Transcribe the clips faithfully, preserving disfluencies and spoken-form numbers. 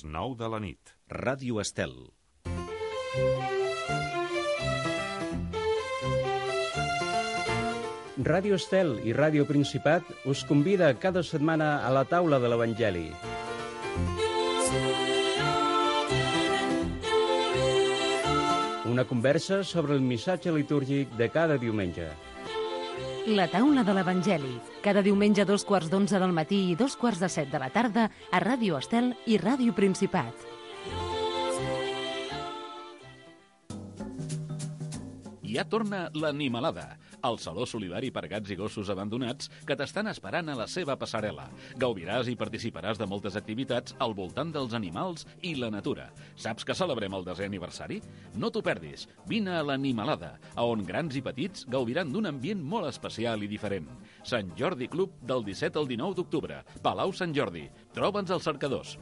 les nou de la nit. Ràdio Estel. Ràdio Estel i Ràdio Principat us convida cada setmana a la taula de l'Evangeli. Una conversa sobre el missatge litúrgic de cada diumenge. La taula de l'Evangeli, cada diumenge a dos quarts d'onze del matí i dos quarts de set de la tarda a Ràdio Estel i Ràdio Principat. Ja torna l'Animalada, el saló solidari per gats i gossos abandonats que t'estan esperant a la seva passarel·la. Gaudiràs i participaràs de moltes activitats al voltant dels animals i la natura. Saps que celebrem el desè aniversari? No t'ho perdis. Vine a l'Animalada, a on grans i petits gaudiran d'un ambient molt especial i diferent. Sant Jordi Club, del disset al dinou d'octubre. Palau Sant Jordi. Troba'ns als cercadors.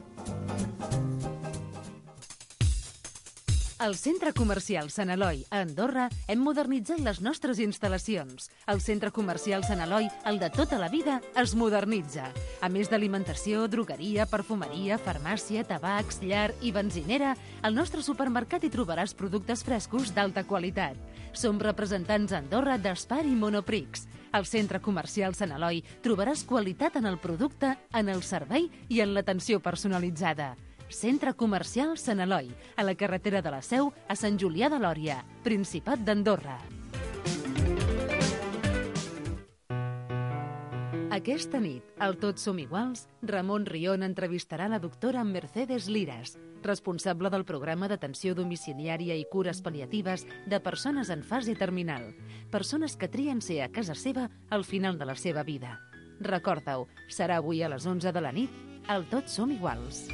Al Centre Comercial Sant Eloi, a Andorra, hem modernitzat les nostres instal·lacions. El Centre Comercial Sant Eloi, el de tota la vida, es modernitza. A més d'alimentació, drogueria, perfumeria, farmàcia, tabacs, llar i benzinera, al nostre supermercat hi trobaràs productes frescos d'alta qualitat. Som representants a Andorra d'Espar i Monoprix. Al Centre Comercial Sant Eloi trobaràs qualitat en el producte, en el servei i en l'atenció personalitzada. Centre Comercial Sant Eloi, a la carretera de la Seu, a Sant Julià de Lòria, Principat d'Andorra. Aquesta nit, al Tots som iguals, Ramon Rion entrevistarà la doctora Mercedes Liras, responsable del programa d'atenció domiciliària i cures pal·liatives de persones en fase terminal, persones que trien ser a casa seva al final de la seva vida. Recorda-ho, serà avui a les onze de la nit, al Tots som iguals.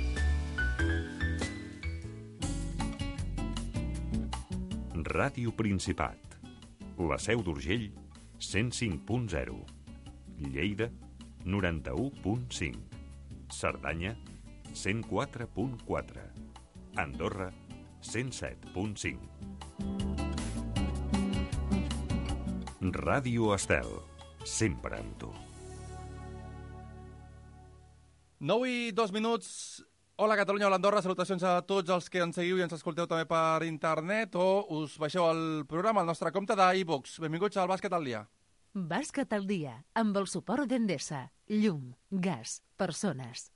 Ràdio Principat. La Seu d'Urgell, cent cinc punt zero. Lleida, noranta-u punt cinc. Cerdanya, cent quatre punt quatre. Andorra, cent set punt cinc. Ràdio Estel, sempre amb tu. nou i dos minuts. Hola Catalunya, hola Andorra, salutacions a tots els que ens seguiu i ens escolteu també per internet o us baixeu el programa al nostre compte d'iVoox. Benvinguts al Bàsquet al dia. Bàsquet al dia, amb el suport d'Endesa. Llum, gas, persones.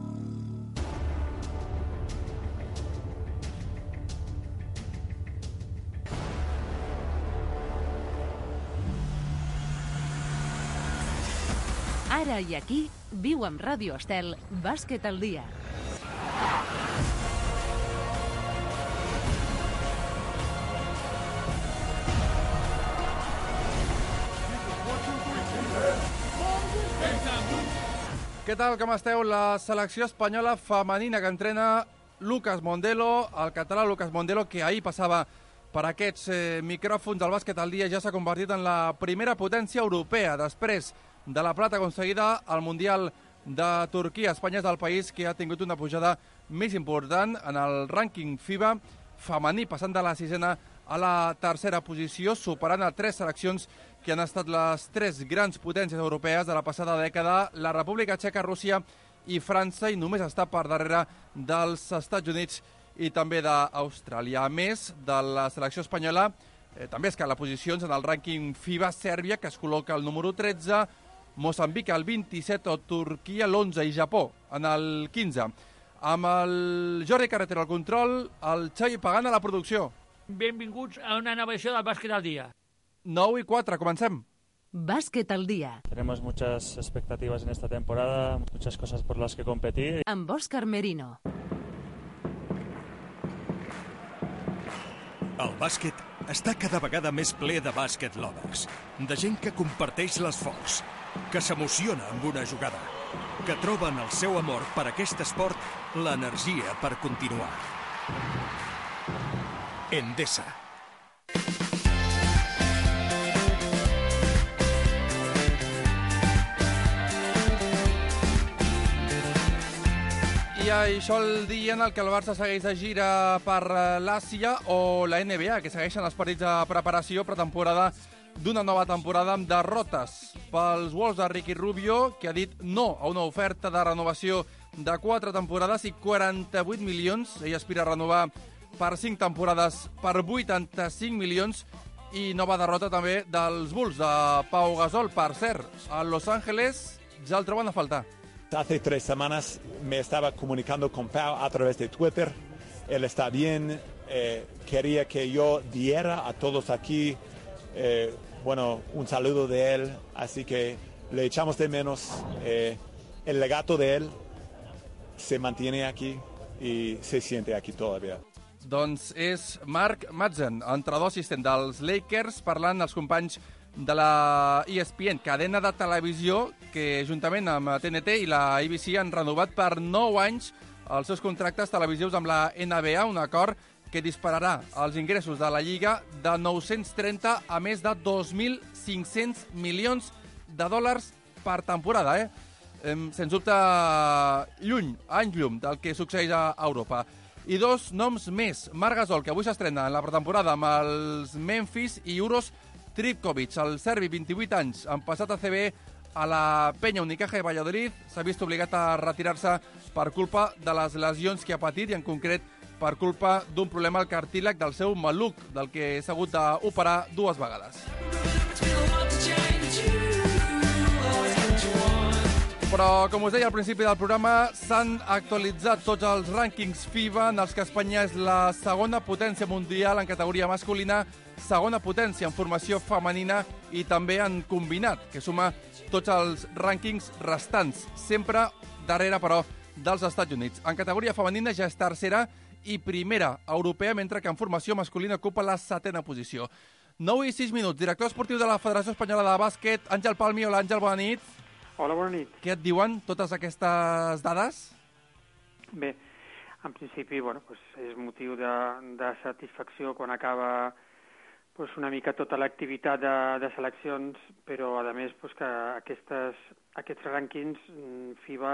Ara i aquí, viu amb Ràdio Estel, Bàsquet al dia. Què tal, com esteu? La selecció espanyola femenina que entrena Lucas Mondelo, el català Lucas Mondelo, que ahir passava per aquests eh, micròfons del Bàsquet al dia, ja s'ha convertit en la primera potència europea després de la plata aconseguida al Mundial de Turquia. Espanya és el país que ha tingut una pujada més important en el rànquing FIBA femení, passant de la sisena a la tercera posició, superant a tres seleccions que han estat les tres grans potències europees de la passada dècada, la República Txeca, Rússia i França, i només està per darrere dels Estats Units i també d'Austràlia. A més de la selecció espanyola, eh, també escala posicions en el rànquing FIBA Sèrbia, que es col·loca al número tretze, Moçambic al vint-i-set, o Turquia l'onze i Japó en el quinze. Amb el Jordi Carretero al control, el Xavi Pagant a la producció. Benvinguts a una nova edició del Bàsquet al dia. nou i quatre, comencem. Bàsquet al dia. Tenemos muchas expectativas en esta temporada, muchas cosas por las que competir. Amb Òscar Merino. El bàsquet està cada vegada més ple de bàsquet lovers, de gent que comparteix l'esforç, que s'emociona amb una jugada, que troben el seu amor per aquest esport l'energia per continuar. Endesa. I això el dia en el que el Barça segueix de gira per l'Àsia, o la N B A, que segueixen els partits de preparació pretemporada d'una nova temporada amb derrotes pels Wolves de Ricky Rubio, que ha dit no a una oferta de renovació de quatre temporades i quaranta-vuit milions. Ell aspira a renovar per cinc temporades per vuitanta-cinc milions. I nova derrota també dels Bulls de Pau Gasol. Per cert, a Los Angeles ja el troben a faltar. Hace tres semanas me estaba comunicando con Pau a través de Twitter. Él está bien, eh, quería que yo diera a todos aquí, eh, bueno, un saludo de él, así que le echamos de menos. Eh, el legado de él se mantiene aquí y se siente aquí todavía. Doncs és Mark Madsen, entrenador assistent dels Lakers, parlant als companys de la E S P N, cadena de televisió que juntament amb T N T i la A B C han renovat per nou anys els seus contractes televisius amb la N B A, un acord que dispararà els ingressos de la Lliga de nou-cents trenta a més de dos mil cinc-cents milions de dòlars per temporada, eh? Sens dubte, lluny, any llum del que succeeix a Europa. I dos noms més. Marc Gasol, que avui s'estrena en la pretemporada amb els Memphis, i Uros Tripkovic, el serbi, vint-i-vuit anys, han passat a C B a la Peña Unicaja de Valladolid. S'ha vist obligat a retirar-se per culpa de les lesions que ha patit i, en concret, per culpa d'un problema al cartílag del seu maluc, del que s'ha hagut d'operar dues vegades. Però, com us deia al principi del programa, s'han actualitzat tots els rànquings FIBA en els que Espanya és la segona potència mundial en categoria masculina, segona potència en formació femenina i també en combinat, que suma tots els rànquings restants, sempre darrere, però, dels Estats Units. En categoria femenina ja és tercera i primera europea, mentre que en formació masculina ocupa la setena posició. nou i sis minuts. Director esportiu de la Federació Espanyola de Bàsquet, Àngel Palmi. Hola, Àngel, bona nit. Hola, bona nit. Què et diuen totes aquestes dades? Bé, en principi, bueno, pues és motiu de, de satisfacció quan acaba pues, una mica tota l'activitat de, de seleccions, però, a més, pues, que aquestes, aquests rànquings FIBA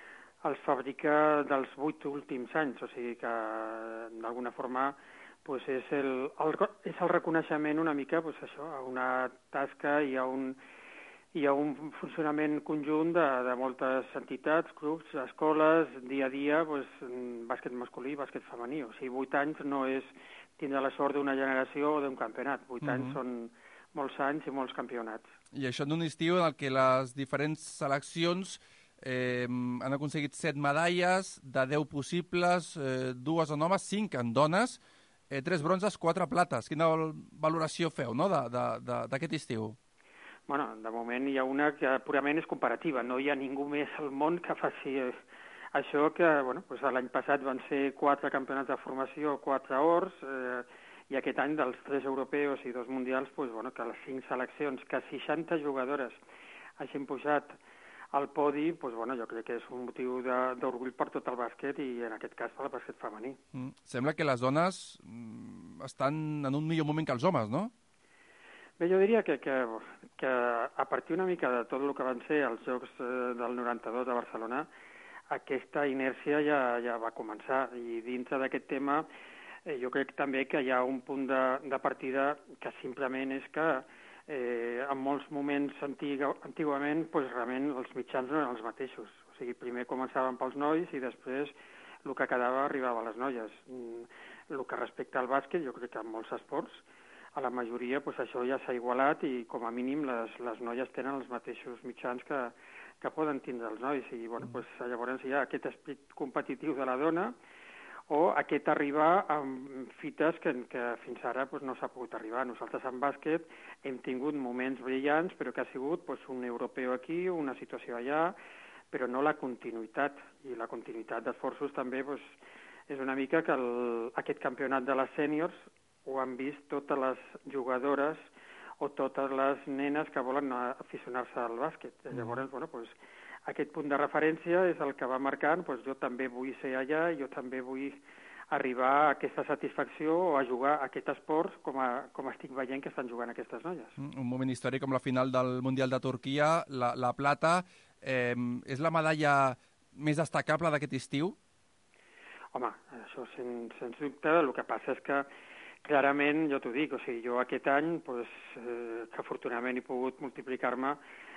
els fabrica dels vuit últims anys, o sigui que, d'alguna forma, pues, és, el, el, és el reconeixement una mica pues, això, a una tasca i a un... Hi ha un funcionament conjunt de, de moltes entitats, clubs, escoles, dia a dia, pues, bàsquet masculí i bàsquet femení. O sigui, vuit anys no és tindre la sort d'una generació o d'un campionat. Vuit mm-hmm. anys són molts anys i molts campionats. I això en un estiu en el que les diferents seleccions eh, han aconseguit set medalles, de deu possibles, eh, dues en homes, cinc en dones, eh, tres bronzes, quatre plates. Quina valoració feu, no?, d'aquest estiu? Bueno, de moment hi ha una que purament és comparativa. No hi ha ningú més al món que faci això que, bueno, pues l'any passat van ser quatre campionats de formació, quatre ors, eh, i aquest any dels tres europeus i dos mundials, pues, bueno, que les cinc seleccions, que seixanta jugadores hagin pujat al podi, pues, bueno, jo crec que és un motiu d'orgull per tot el bàsquet i en aquest cas per el bàsquet femení. Mm. Sembla que les dones mm, estan en un millor moment que els homes, no? Bé, jo diria que, que, que a partir una mica de tot el que van ser els Jocs del noranta-dos a Barcelona, aquesta inèrcia ja, ja va començar. I dintre d'aquest tema eh, jo crec també que hi ha un punt de, de partida que simplement és que eh, en molts moments antiga, antigament pues, realment els mitjans no eren els mateixos. O sigui, primer començaven pels nois i després el que quedava arribava a les noies. El que respecta al bàsquet, jo crec que en molts esports, a la majoria pues, això ja s'ha igualat i com a mínim les, les noies tenen els mateixos mitjans que, que poden tindre els nois. I bueno, pues, llavors hi ha aquest esperit competitiu de la dona o aquest arribar amb fites que, que fins ara pues, no s'ha pogut arribar. Nosaltres en bàsquet hem tingut moments brillants, però que ha sigut pues, un europeu aquí, una situació allà, però no la continuïtat. I la continuïtat d'esforços també pues, és una mica que el, aquest campionat de les sèniors ho han vist totes les jugadores o totes les nenes que volen aficionar-se al bàsquet. Mm. Llavors, bueno, pues, aquest punt de referència és el que va marcant, pues, jo també vull ser allà, jo també vull arribar a aquesta satisfacció o a jugar a aquest esport com, a, com estic veient que estan jugant aquestes noies. Mm, un moment històric com la final del Mundial de Turquia, la, la plata, eh, és la medalla més destacable d'aquest estiu? Home, això sens, sens dubte, el que passa és que clarament, jo t'ho dic, o sigui, jo aquest any, pues, eh, que afortunadament he pogut multiplicar-me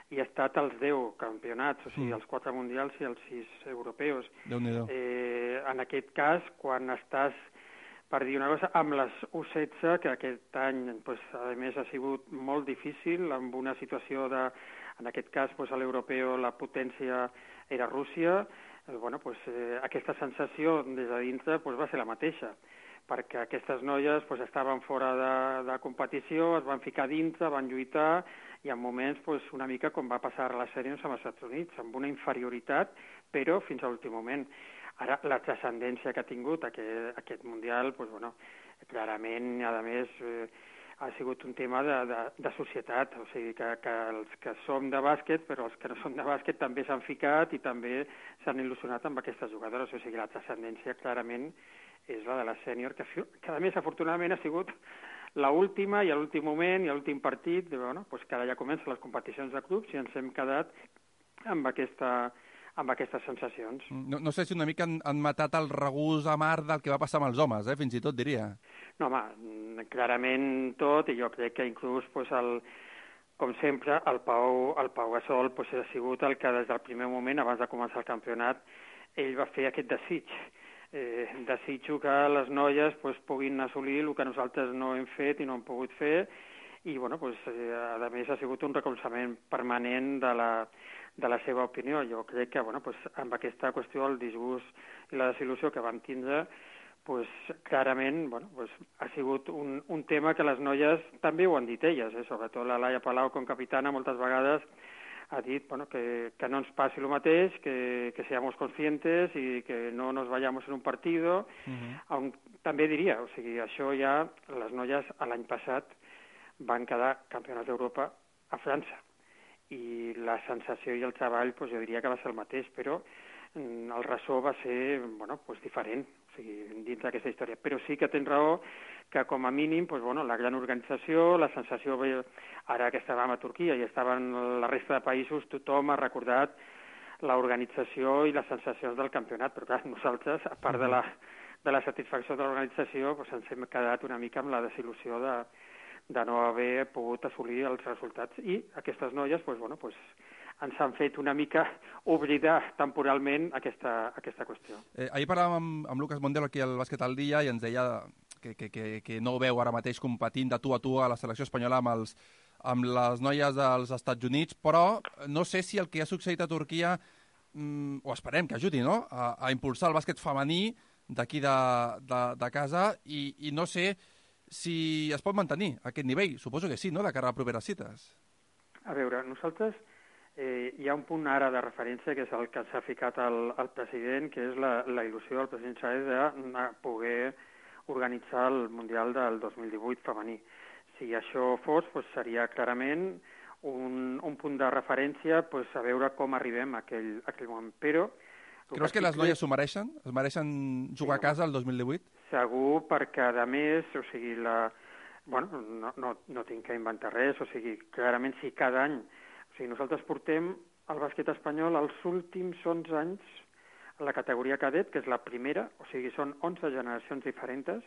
i ha estat als deu campionats, o sigui, els quatre mundials i els sis europeus. Déu-n'hi-do. Eh, en aquest cas, quan estàs, per dir una cosa, amb les U setze, que aquest any, pues, a més, ha sigut molt difícil, amb una situació de, en aquest cas, pues, a l'europeu la potència era Rússia, eh, bueno, pues, eh, aquesta sensació des de dintre pues, va ser la mateixa, perquè aquestes noies pues, estaven fora de, de competició, es van ficar dintre, van lluitar, i en moments pues, una mica com va passar a les sèries amb els Estats Units, amb una inferioritat, però fins a l'últim moment. Ara, la transcendència que ha tingut aquest, aquest Mundial, pues, bueno, clarament, a més, eh, ha sigut un tema de, de, de societat, o sigui, que, que els que som de bàsquet, però els que no som de bàsquet també s'han ficat i també s'han il·lusionat amb aquestes jugadores, o sigui, la transcendència clarament és la de la sènior, que, que a més, afortunadament, ha sigut l'última i a l'últim moment i a l'últim partit, bueno, pues que ara ja comencen les competicions de clubs i ens hem quedat amb, aquesta, amb aquestes sensacions. No, no sé si una mica han, han matat el regús amar del que va passar amb els homes, eh? Fins i tot diria. No, home, clarament tot, i jo crec que inclús, pues, el, com sempre, el Pau, el Pau Gasol pues, ha sigut el que des del primer moment, abans de començar el campionat, ell va fer aquest desig. Eh, desitjo que les noies pues, puguin assolir el que nosaltres no hem fet i no hem pogut fer, i bueno, pues, eh, a més ha sigut un recolzament permanent de la, de la seva opinió. Jo crec que bueno, pues, amb aquesta qüestió, el disgust i la desil·lusió que vam tindre, pues, clarament bueno, pues, ha sigut un, un tema que les noies també ho han dit elles, eh? Sobretot la Laia Palau com capitana moltes vegades ha dit bueno, que, que no ens passi el mateix, que, que seamos conscientes y que no nos vayamos en un partido. Uh-huh. Aun, també diria, o sigui, això ja, les noies l'any passat van quedar campionats d'Europa a França. I la sensació i el treball, pues, jo diria que va ser el mateix, però el ressò va ser bueno, pues, diferent, o sigui, dins d'aquesta història. Però sí que tens raó que com a mínim pues, bueno, la gran organització, la sensació, ara que estàvem a Turquia i estaven la resta de països, tothom ha recordat l'organització i les sensacions del campionat, però clar, nosaltres, a part de la, de la satisfacció de l'organització, pues, ens hem quedat una mica amb la desil·lusió de, de no haver pogut assolir els resultats. I aquestes noies pues, bueno, pues, ens han fet una mica oblidar temporalment aquesta, aquesta qüestió. Eh, ahir parlàvem amb, amb Lucas Mondelo aquí al Bàsquet al Dia i ens deia que, que, que, que no ho veu ara mateix competint de tu a tu a la selecció espanyola amb, els, amb les noies dels Estats Units, però no sé si el que ha succeït a Turquia, mm, o esperem que ajudi, no?, a, a impulsar el bàsquet femení d'aquí de, de, de casa i, i no sé si es pot mantenir aquest nivell. Suposo que sí, no?, de cara a properes cites. A veure, nosaltres eh, hi ha un punt ara de referència que és el que s'ha ficat el, el president, que és la, la il·lusió del president Sáez de poder organitzar el Mundial del dos mil divuit femení. Si això fos, pues, seria clarament un, un punt de referència pues, a veure com arribem a aquell, a aquell moment. Però creus que les noies s'ho mereixen? Es mereixen jugar sí, a casa el dos mil divuit? Segur, perquè a més, o sigui, la... bueno, no, no, no tinc que inventar res, o sigui, clarament si cada any, o sigui, nosaltres portem el bàsquet espanyol els últims onze anys a la categoria cadet, que és la primera, o sigui, són onze generacions diferents,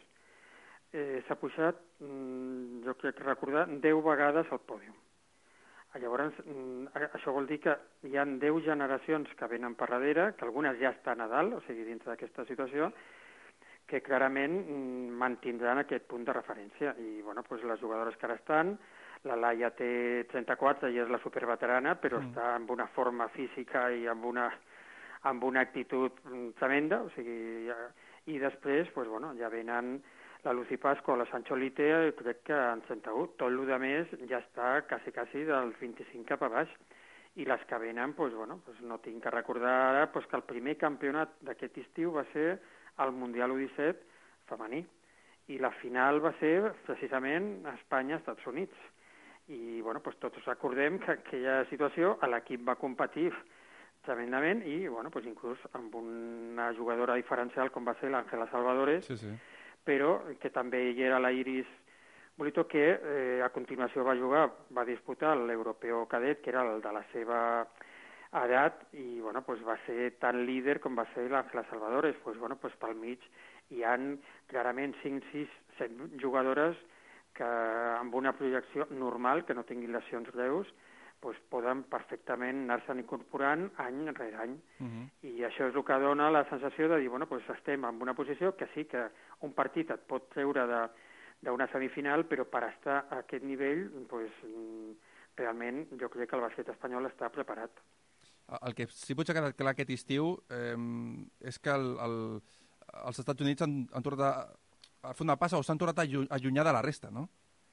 eh, s'ha pujat, mm, jo crec recordar, deu vegades al pòdium. Llavors, això vol dir que hi ha deu generacions que venen per darrere, que algunes ja estan a dalt, o sigui, dins d'aquesta situació, que clarament mantindran aquest punt de referència. I, bueno, doncs les jugadores que ara estan, la Laia té trenta-quatre i és la superveterana, però mm. està amb una forma física i amb una, amb una actitud tremenda, o sigui, ja, i després, doncs, bueno, ja venen la Lucy Pasco, la Sancho Lite, crec que en trenta-u. Tot el de més ja està quasi, quasi del vint-i-cinc cap a baix. I les que venen, doncs, bueno, doncs no tinc que recordar ara doncs, que el primer campionat d'aquest estiu va ser el Mundial U disset femení. I la final va ser precisament Espanya-Estats Units. I, bueno, doncs tots recordem que aquella situació l'equip va competir tremendament i, bueno, doncs inclús amb una jugadora diferencial com va ser l'Àngela Salvadores, sí, sí. però que també hi era la Iris Bolito, que eh, a continuació va jugar, va disputar l'europeu cadet, que era el de la seva edat, i bueno, pues va ser tan líder com va ser l'Àngela Salvadores. Pues, bueno, pues pel mig hi ha clarament cinc, sis, set jugadores que amb una projecció normal, que no tinguin lesions greus, doncs poden perfectament anar-se'n incorporant any rere any. Uh -huh. I això és el que dona la sensació de dir, bueno, doncs estem en una posició que sí que un partit et pot treure de d'una semifinal, però per estar a aquest nivell, doncs, realment jo crec que el bàsquet espanyol està preparat. El que sí potser ha quedat clar aquest estiu eh, és que el, el, els Estats Units han, han tornat a, a fer una passa o s'han tornat a allunyar de la resta, no?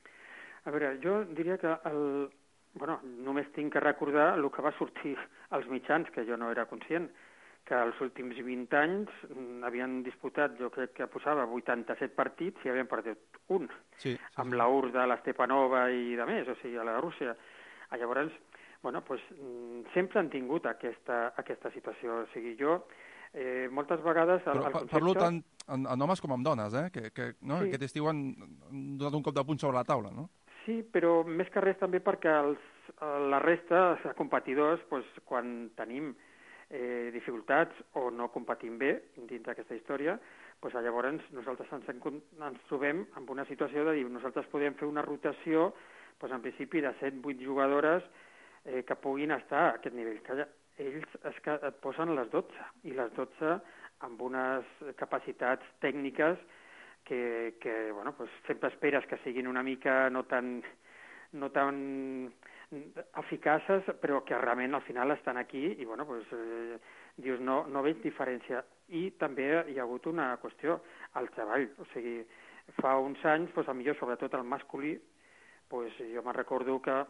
A veure, jo diria que el, bueno, només tinc que recordar el que va sortir als mitjans, que jo no era conscient, que els últims vint anys havien disputat, jo crec que posava vuitanta-set partits i havien perdut un, sí, sí, amb sí. la U R S S de l'Estepanova i de més, o sigui, a la Rússia. Llavors, bueno, doncs, sempre han tingut aquesta, aquesta situació. O sigui, jo, eh, moltes vegades... El, Però el concepte... parlo tant en, en homes com en dones, eh? Que, que no? Sí. Aquest estiu han, han donat un cop de punt sobre la taula, no? Sí, però més que res també perquè els, la resta de competidors, doncs, quan tenim eh, dificultats o no competim bé dins d'aquesta història, doncs llavors nosaltres ens, ens trobem en una situació de dir nosaltres podem fer una rotació doncs, en principi de set vuit jugadores eh, que puguin estar a aquest nivell. Que ells es que et posen les dotze, i les dotze amb unes capacitats tècniques que, que bueno, doncs sempre esperes que siguin una mica no tan, no tan eficaces, però que realment al final estan aquí i bueno, doncs, eh, dius, no, no veig diferència. I també hi ha hagut una qüestió, el treball. O sigui, fa uns anys, doncs, millor sobretot el masculí, doncs, jo me'n recordo que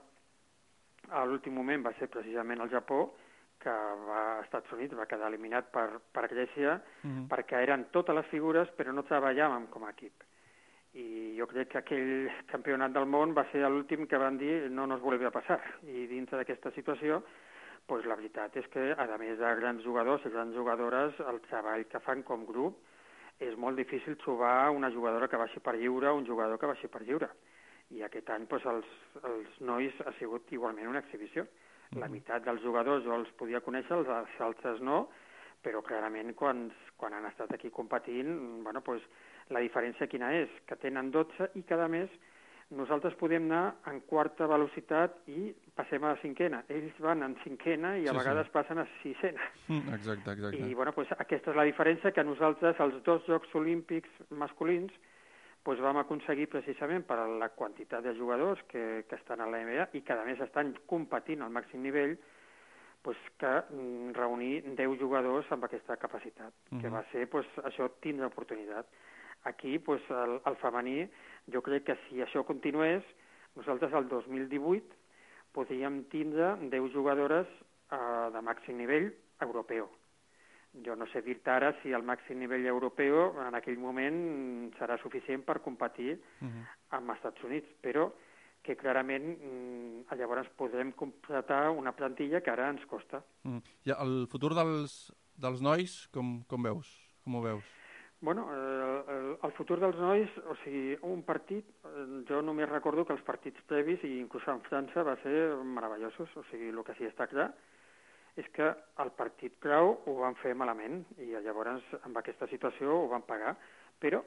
a l'últim moment va ser precisament el Japó, que va, als Estats Units va quedar eliminat per, per Grècia, uh-huh. perquè eren totes les figures, però no treballàvem com a equip. I jo crec que aquell campionat del món va ser l'últim que van dir no nos vuelve a passar. I dintre d'aquesta situació, pues, la veritat és que, a més de grans jugadors i grans jugadores, el treball que fan com grup és molt difícil trobar una jugadora que baixi per lliure o un jugador que baixi per lliure. I aquest any pues, els, els nois ha sigut igualment una exhibició. La meitat dels jugadors jo els podia conèixer, els altres no, però clarament quan, quan han estat aquí competint, bueno, pues, la diferència quina és? Que tenen dotze i cada mes nosaltres podem anar en quarta velocitat i passem a la cinquena. Ells van en cinquena i a sí, vegades sí. passen a sisena. Mm, exacte, exacte. I bueno, pues, aquesta és la diferència que nosaltres, els dos Jocs Olímpics masculins, pues vam aconseguir precisament per la quantitat de jugadors que, que estan a la N B A i que a més estan competint al màxim nivell, pues, que mm, reunir deu jugadors amb aquesta capacitat, uh-huh. que va ser pues, això tindre oportunitat. Aquí pues, el, el femení, jo crec que si això continués, nosaltres el dos mil divuit podríem tindre deu jugadores eh, de màxim nivell europeu. Jo no sé dir-te ara si el màxim nivell europeu en aquell moment serà suficient per competir uh-huh. amb els Estats Units, però que clarament mm, llavors podrem completar una plantilla que ara ens costa. Uh-huh. I el futur dels, dels nois, com, com veus? Com ho veus? Bueno, eh, el, el futur dels nois, o sigui, un partit, eh, jo només recordo que els partits previs, i inclús en França, va ser meravellosos, o sigui, el que sí està clar és que el partit clau ho van fer malament i llavors amb aquesta situació ho van pagar, però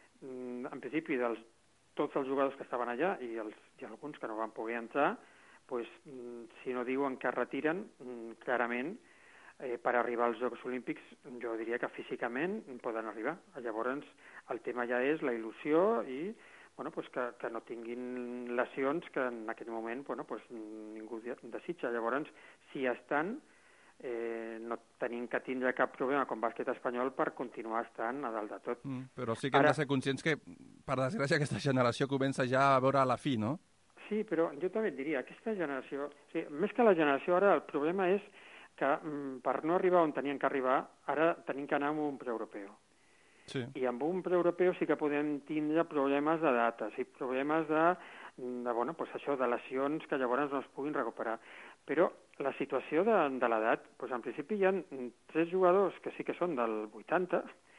en principi dels, tots els jugadors que estaven allà i, els, i alguns que no van poder entrar, pues, si no diuen que es retiren, clarament eh, per arribar als Jocs Olímpics jo diria que físicament poden arribar. Llavors el tema ja és la il·lusió i bueno, pues que, que no tinguin lesions que en aquest moment bueno, pues ningú desitja. Llavors, si estan, Eh, no tenim que tindre cap problema com bàsquet espanyol per continuar estant a dalt de tot. Mm, però sí que Ara... hem de ser conscients que, per desgràcia, aquesta generació comença ja a veure a la fi, no? Sí, però jo també et diria, aquesta generació... O sigui, més que la generació, ara el problema és que mm, per no arribar on tenien que arribar, ara tenim que anar amb un preeuropeu. Sí. I amb un preeuropeu sí que podem tindre problemes de dates i problemes de, de, bueno, pues això, de lesions que llavors no es puguin recuperar. Però la situació de, de l'edat, doncs en principi hi ha tres jugadors que sí que són del vuitanta,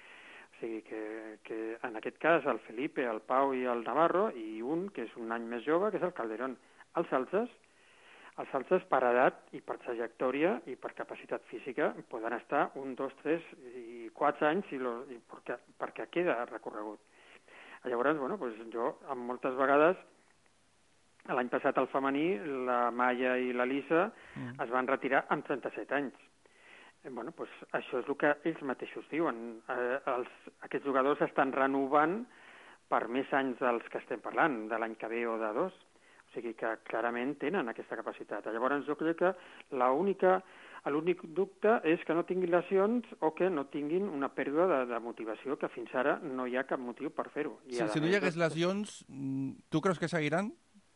o sigui que, que en aquest cas el Felipe, el Pau i el Navarro, i un que és un any més jove, que és el Calderón. Els altres, els altres per edat i per trajectòria i per capacitat física poden estar un, dos, tres i quatre anys i lo, i perquè, perquè queda recorregut. Llavors, bueno, doncs jo moltes vegades L'any passat al femení, la Maia i la Lisa Mm. es van retirar amb trenta-set anys. Eh, Bueno, doncs això és el que ells mateixos diuen. Eh, els, aquests jugadors estan renovant per més anys dels que estem parlant, de l'any que ve o de dos. O sigui que clarament tenen aquesta capacitat. Llavors jo crec que l'única l'únic dubte és que no tinguin lesions o que no tinguin una pèrdua de, de motivació, que fins ara no hi ha cap motiu per fer-ho. I Sí, a si no més, hi hagués doncs, lesions, mm, tu creus que seguiran?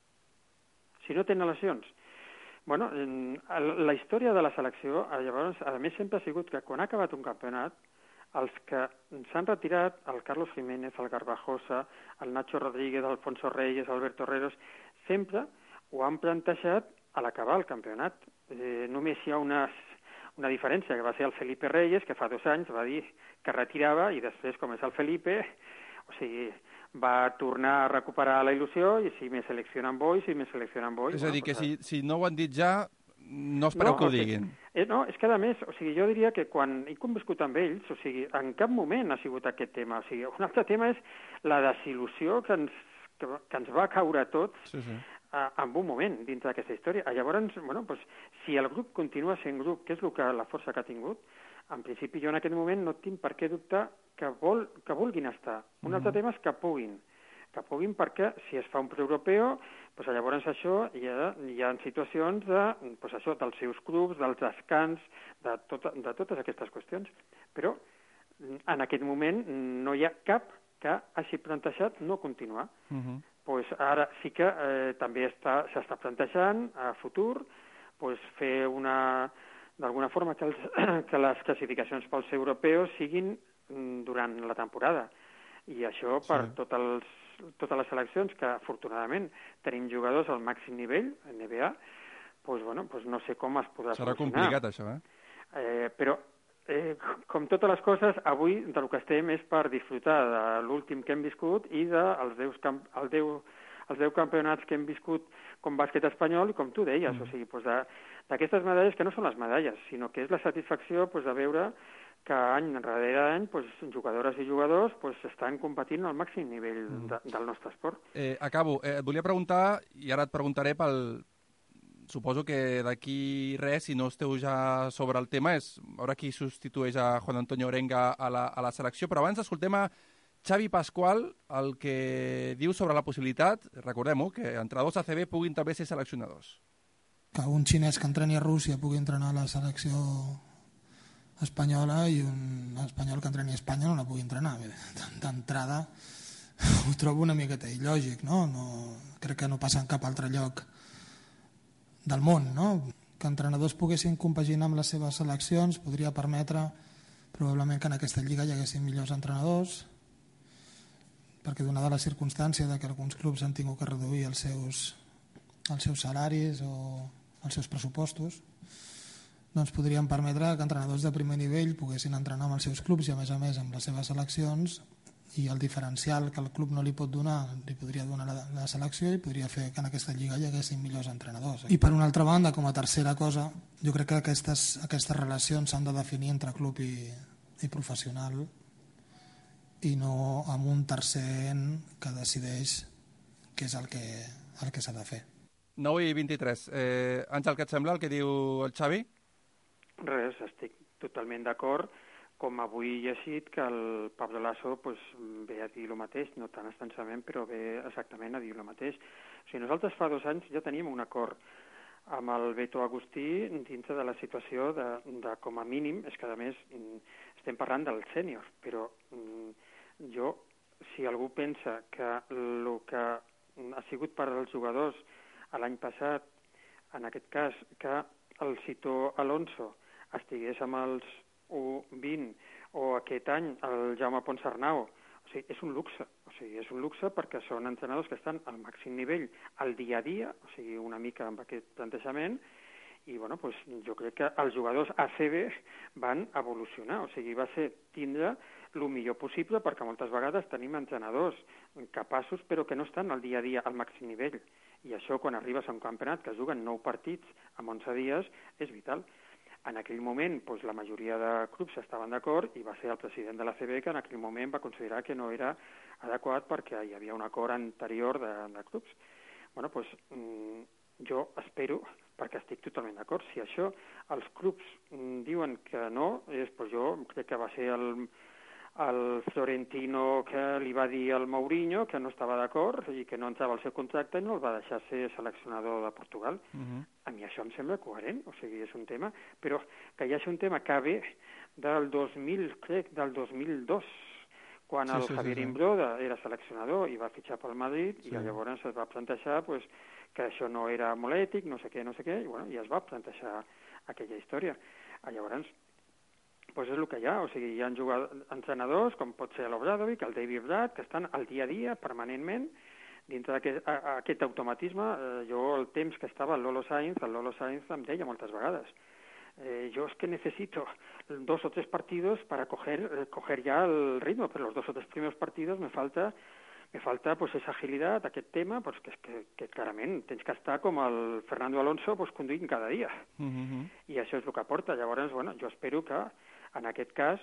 Si no tenen lesions. Bueno, en- el- la història de la selecció, eh, llavors, a més, sempre ha sigut que quan ha acabat un campionat, els que s'han retirat, el Carlos Jiménez, el Garbajosa, el Nacho Rodríguez, el Alfonso Reyes, Alberto Herreros, sempre ho han plantejat a l'acabar el campionat. Eh, només hi ha una, una diferència, que va ser el Felipe Reyes, que fa dos anys va dir que retirava, i després, com és el Felipe, o sigui, va tornar a recuperar la il·lusió, i si me seleccionen bo, i si me seleccionen bo... És a dir, que doncs, si, si no ho han dit ja, no espereu No, que ho o sigui, diguin. Eh, no, és que a més, o sigui, jo diria que quan he conviscut amb ells, o sigui, en cap moment ha sigut aquest tema. O sigui, un altre tema és la desil·lusió que ens, que, que ens va caure a tots Sí, sí. eh, en un moment dins d'aquesta història. Ah, Llavors, bueno, doncs, si el grup continua sent grup, que és el que, la força que ha tingut, en principi jo en aquest moment no tinc per què dubtar que, vol, que vulguin estar. Un altre Mhm. tema és que puguin que puguin perquè si es fa un preeuropeu, doncs llavors això hi ha, hi ha situacions de, doncs això, dels seus clubs, dels descans, de, tot, de totes aquestes qüestions. Però en aquest moment no hi ha cap que hagi plantejat no continuar. Mhm. Pues ara sí que eh, també està s'està plantejant a futur pues, fer una d'alguna forma que, els, que les classificacions pels europeus siguin mm, durant la temporada. I això per Sí. tot els, totes les seleccions que afortunadament tenim jugadors al màxim nivell, N B A, pues, bueno, pues no sé com es podrà Serà solucionar. complicat, això, eh? Eh, però, eh, com totes les coses, avui del que estem és per disfrutar de l'últim que hem viscut i dels deu, camp el deu, els deu campionats que hem viscut com bàsquet espanyol i com tu deies, mm. o sigui, pues d'aquestes medalles que no són les medalles, sinó que és la satisfacció pues, de veure que any darrere any pues, jugadores i jugadors pues, estan competint al màxim nivell mm. de, del nostre esport. Eh, acabo. Eh, et volia preguntar, i ara et preguntaré pel... Suposo que d'aquí res, si no esteu ja sobre el tema, és veure qui substitueix a Juan Antonio Orenga a la, a la selecció. Però abans escoltem a Xavi Pascual, el que diu sobre la possibilitat, recordem-ho, que entrenadors A C B puguin també ser seleccionadors. Que un xinès que entreni a Rússia pugui entrenar a la selecció espanyola i un espanyol que entreni a Espanya no la pugui entrenar. D'entrada ho trobo una miqueta il·lògic, no? No, crec que no passa en cap altre lloc del món, no? Que entrenadors poguessin compaginar amb les seves seleccions podria permetre probablement que en aquesta lliga hi haguessin millors entrenadors, perquè donada la circumstància de que alguns clubs han tingut que reduir els seus, els seus salaris o els seus pressupostos, doncs podrien permetre que entrenadors de primer nivell poguessin entrenar amb els seus clubs i a més a més amb les seves seleccions, i el diferencial que el club no li pot donar li podria donar la, la selecció i podria fer que en aquesta lliga hi haguessin millors entrenadors. I per una altra banda, com a tercera cosa, jo crec que aquestes, aquestes relacions s'han de definir entre club i, i professional i no amb un tercer que decideix què és el que, el que s'ha de fer. nou i vint-i-tres. Eh, Àngel, què et sembla el que diu el Xavi? Res, estic totalment d'acord. Com avui he llegit que el Pablo Lasso pues, ve a dir el mateix, no tan extensament, però ve exactament a dir el mateix. O sigui, nosaltres fa dos anys ja teníem un acord amb el Beto Agustí dintre de la situació de, de com a mínim, és que a més estem parlant del sènior, però jo, si algú pensa que el que ha sigut per als jugadors l'any passat, en aquest cas, que el Cito Alonso estigués amb els u vint o aquest any el Jaume Ponsarnau, o sigui, és un luxe, o sigui, és un luxe perquè són entrenadors que estan al màxim nivell al dia a dia, o sigui, una mica amb aquest plantejament, i bueno, pues, jo crec que els jugadors A C B van evolucionar, o sigui, va ser tindre el millor possible perquè moltes vegades tenim entrenadors capaços però que no estan al dia a dia al màxim nivell, i això quan arribes a un campionat que es juguen nou partits en onze dies és vital. En aquell moment doncs, la majoria de clubs estaven d'acord i va ser el president de l'A C B que en aquell moment va considerar que no era adequat perquè hi havia un acord anterior de, de clubs. Bueno, doncs mm, jo espero, perquè estic totalment d'acord, si això els clubs mm, diuen que no, és, doncs jo crec que va ser el, el Florentino que li va dir al Mourinho que no estava d'acord i que no entrava al seu contracte i no el va deixar ser seleccionador de Portugal. Uh-huh. A mi això em sembla coherent, o sigui, és un tema, però que hi hagi un tema que ve del dos mil, crec, del dos mil dos, quan sí, el sí, Javier sí, sí. Imbroda era seleccionador i va fitxar pel Madrid, sí. i llavors es va plantejar pues, que això no era molt ètic, no sé què, no sé què, i, bueno, i es va plantejar aquella història. Llavors, pues és el que hi ha, o sigui, hi ha jugadors, entrenadors, com pot ser l'Obradovic, el David Brad, que estan al dia a dia, permanentment, dintre d'aquest aquest automatisme. Eh, jo, el temps que estava el Lolo Sainz, el Lolo Sainz em deia moltes vegades, Eh, yo es que necesito dos o tres partidos para coger, eh, coger ya el ritmo, pero los dos o tres primeros partidos me falta, me falta pues esa agilidad, aquest tema, pues que, que, que clarament tens que estar com el Fernando Alonso pues, conduint cada dia. Uh-huh. I això és el que aporta. Llavors, bueno, jo espero que en aquest cas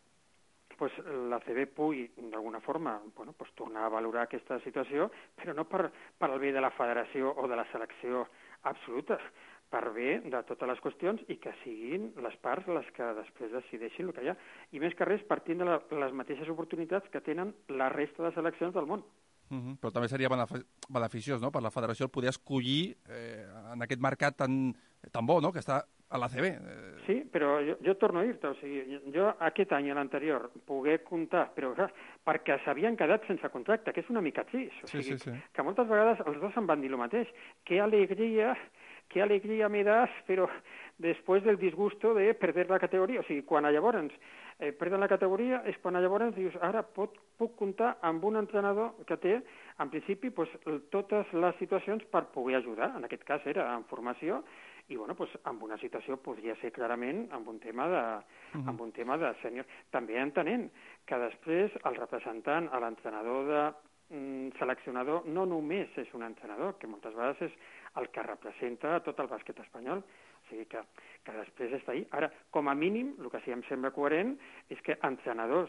pues, la C B pugui d'alguna forma bueno, pues, tornar a valorar aquesta situació, però no per, per al bé de la federació o de la selecció absoluta, per bé de totes les qüestions i que siguin les parts les que després decideixin el que hi ha. I més que res partint de la, les mateixes oportunitats que tenen la resta de seleccions del món. Uh-huh. Però també seria beneficiós, no?, per la federació el poder escollir eh, en aquest mercat tan, tan bo, no?, que està a la C B. Eh... Sí, però jo, jo torno a dir-te, o sigui, jo aquest any i l'anterior poder comptar, però clar, perquè s'havien quedat sense contracte, que és una mica trist. O sigui, sí, sí, sí. Que moltes vegades els dos em van dir el mateix. Que alegria... Qué alegría me das, pero después del disgusto de perder la categoria. O sigui, quan llavors eh, perden la categoria és quan llavors dius, ara pot, puc comptar amb un entrenador que té, en principi, pues, totes les situacions per poder ajudar. En aquest cas era en formació i, bueno, pues, amb una situació podria ser clarament amb un tema de, uh-huh. amb un tema de sènior. També entenent que després el representant, l'entrenador de mm, seleccionador, no només és un entrenador, que moltes vegades és el que representa tot el bàsquet espanyol. O sigui que, que després està ahí. Ara, com a mínim, el que sí em sembla coherent és que entrenadors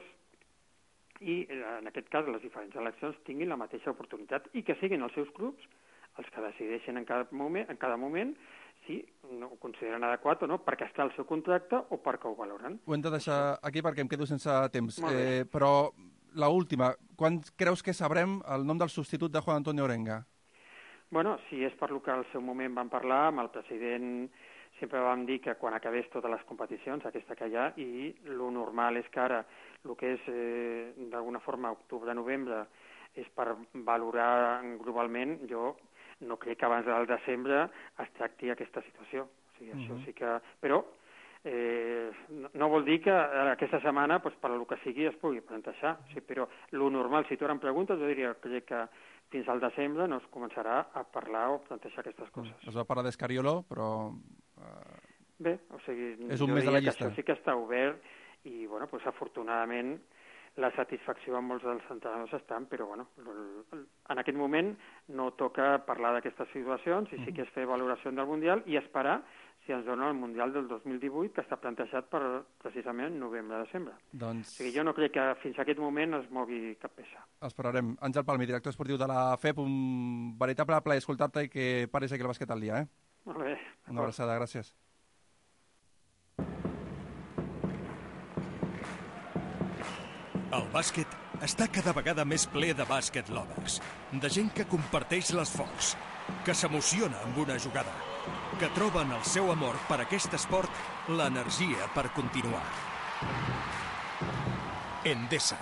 i, en aquest cas, les diferents seleccions tinguin la mateixa oportunitat i que siguin els seus clubs els que decideixen en cada moment, en cada moment si no ho consideren adequat o no, perquè està al seu contracte o perquè ho valoren. Ho hem de deixar aquí perquè em quedo sense temps. Eh, però la última, quan creus que sabrem el nom del substitut de Juan Antonio Orenga? Bueno, si és per lo que al seu moment vam parlar, amb el president sempre vam dir que quan acabés totes les competicions, aquesta que hi ha, i lo normal és que ara, el que és eh, d'alguna forma octubre-novembre, és per valorar globalment, jo no crec que abans del desembre es tracti aquesta situació. O sigui, uh-huh. això sí que... Però eh, no, no vol dir que aquesta setmana, pues, per lo que sigui, es pugui plantejar. O sigui, però lo normal, si tu ara em preguntes, jo diria que, que fins al desembre no es començarà a parlar o plantejar aquestes coses. Es va parlar d'Escariolo, però... Uh... Bé, o sigui, és un mes de la llista. Això sí que està obert i, bueno, pues, afortunadament la satisfacció amb molts dels entrenadors estan, però, bueno, en aquest moment no toca parlar d'aquestes situacions i sí que és fer valoració del Mundial i esperar si ens dona el Mundial del dos mil divuit, que està plantejat per precisament novembre-desembre. Doncs... O sigui, jo no crec que fins a aquest moment es mogui cap peça. Esperarem. Àngel Palmi, director esportiu de la F E P, un veritable plaer escoltar-te i que pares aquí el bàsquet al dia, eh? Molt bé. Una abraçada, gràcies. El bàsquet està cada vegada més ple de bàsquet lovers, de gent que comparteix l'esforç, que s'emociona amb una jugada, que troben el seu amor per aquest esport l'energia per continuar. Endesa.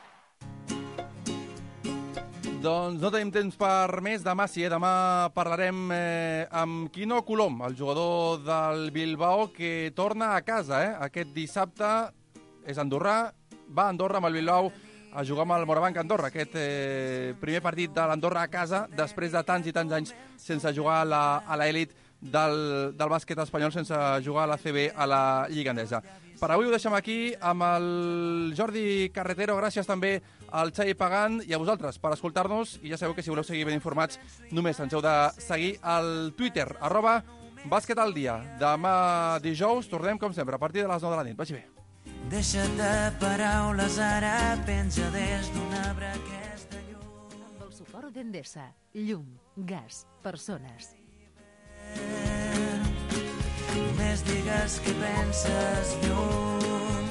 Doncs no tenim temps per més. Demà sí, eh? Demà parlarem eh, amb Quino Colom, el jugador del Bilbao, que torna a casa. Eh? Aquest dissabte és andorrà, va a Andorra amb el Bilbao a jugar amb el Morabanc Andorra, aquest eh, primer partit de l'Andorra a casa, després de tants i tants anys sense jugar a l'elit del, del bàsquet espanyol, sense jugar a la C B, a la Lliga Endesa. Per avui ho deixem aquí amb el Jordi Carretero, gràcies també al Xavi Pagant i a vosaltres per escoltar-nos, i ja sabeu que si voleu seguir ben informats només ens heu de seguir al Twitter, arroba bàsquet al dia. Demà dijous tornem com sempre a partir de les nou de la nit. Vagi bé. Deixa't de paraules, ara penja des d'un arbre aquest de llum. suport d'Endesa. Llum, gas, persones. Només digues què penses lluny